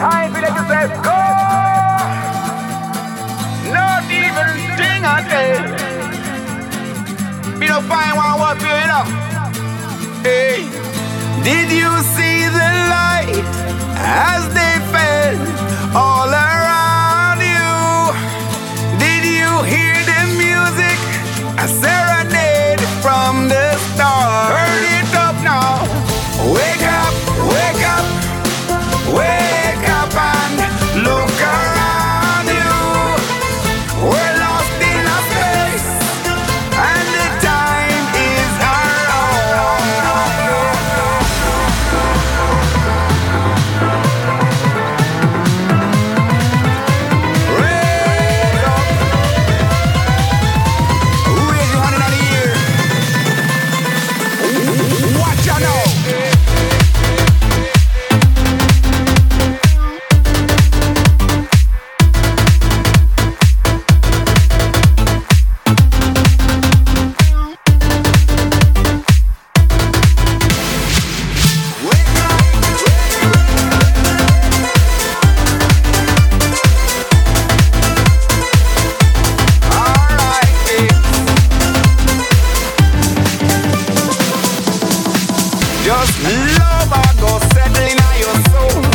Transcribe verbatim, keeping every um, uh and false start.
I feel like you say, go! Not even thing I say. Me no find one what you know. Hey, did you see the light as they fell all around you? Did you hear the music? A serenade from the stars. Turn it up now. Wake up, wake up, wake up and look around you. We're lost in a space and the time is our own. Raise up. Who is you hundred and a year? Watch out now. Just love and go settle in your soul.